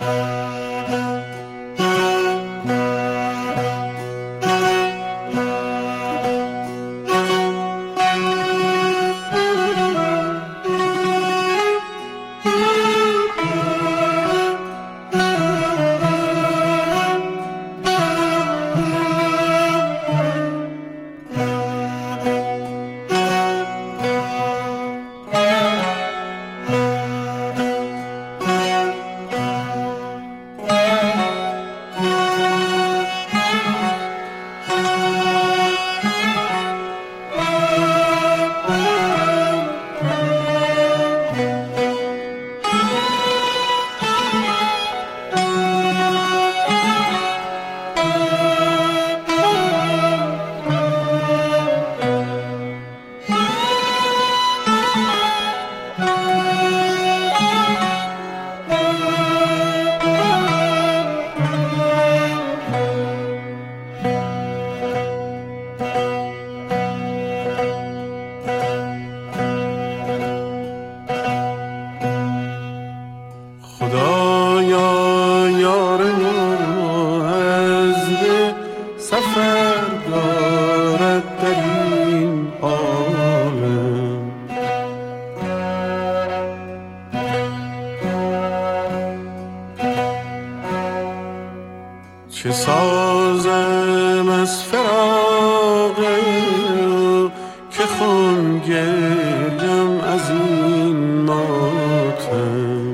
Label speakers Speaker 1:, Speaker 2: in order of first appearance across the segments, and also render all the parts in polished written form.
Speaker 1: چه سازم از فراق که خون گریم از این ماتم.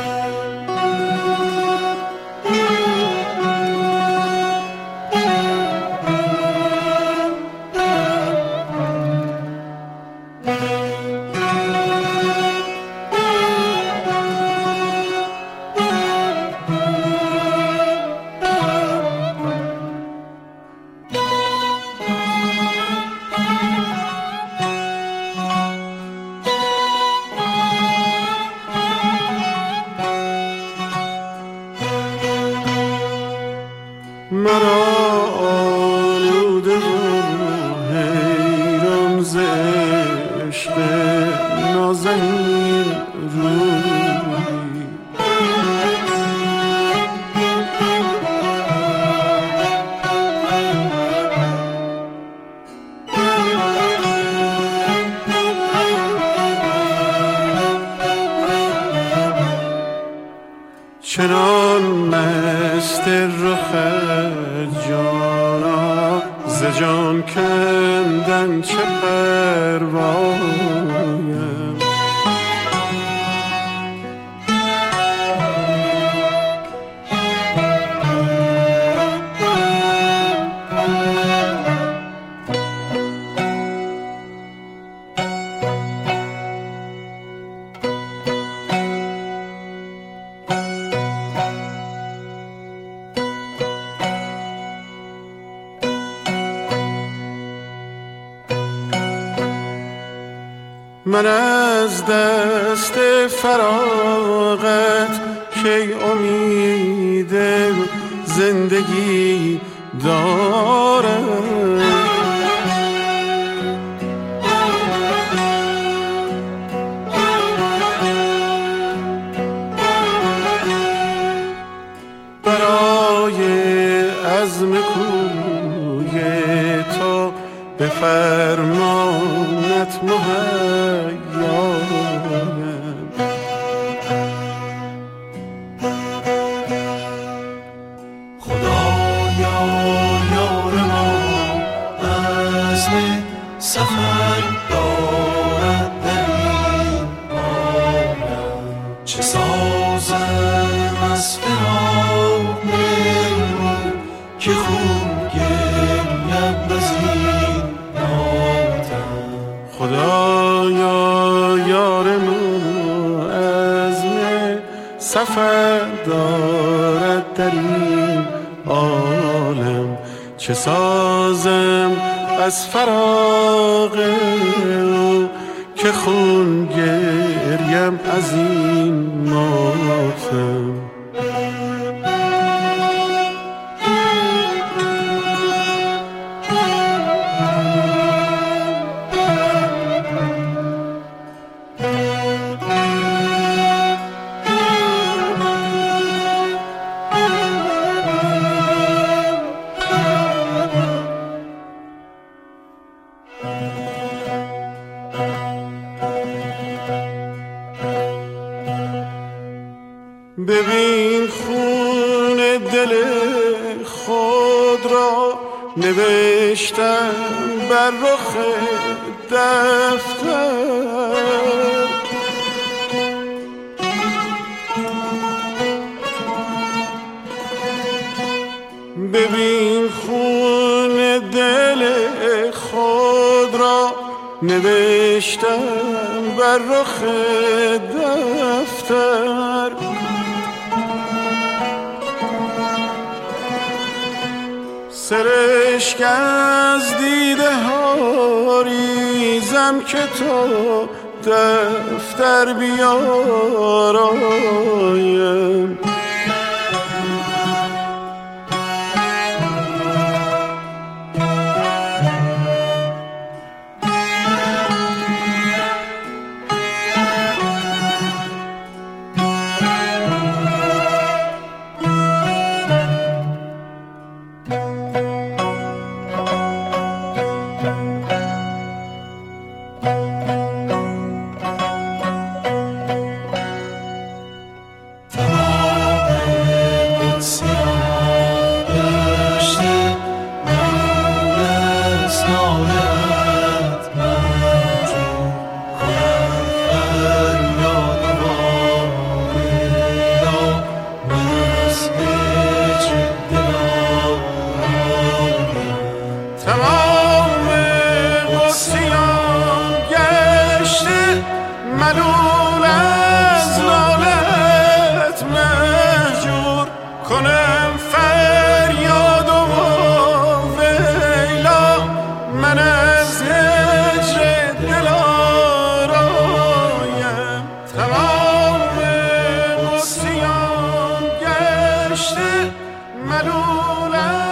Speaker 1: مرا آلوده و حیران ز عشق نازنین روی، چنان مست رخت جانا ز جان کندن چه پروایم. من از دست فراغت کی امید زندگی دارم. برای عزم کوی تو به فرمانت مهیایم.
Speaker 2: خدایا یار ما عزم سفر دارد در این عالم. چه سازم از فراق که خون گریم از این ناتم.
Speaker 1: خدایا یار ما عزم سفر دارد در این عالم. چه سازم از فراق که خون گریم از این ماتم. ببین خون دل خود را نوشتم بر رخ دفتر. ببین خون دل خود را نوشتم بر رخ دفتر. سرشک از دیده ها ریزم که تو دفتر بیارایم. ملول از لالت مهجور کنم فریاد و ویلا. من از هجر دل آرایم. تمام قدسیان گشته ملول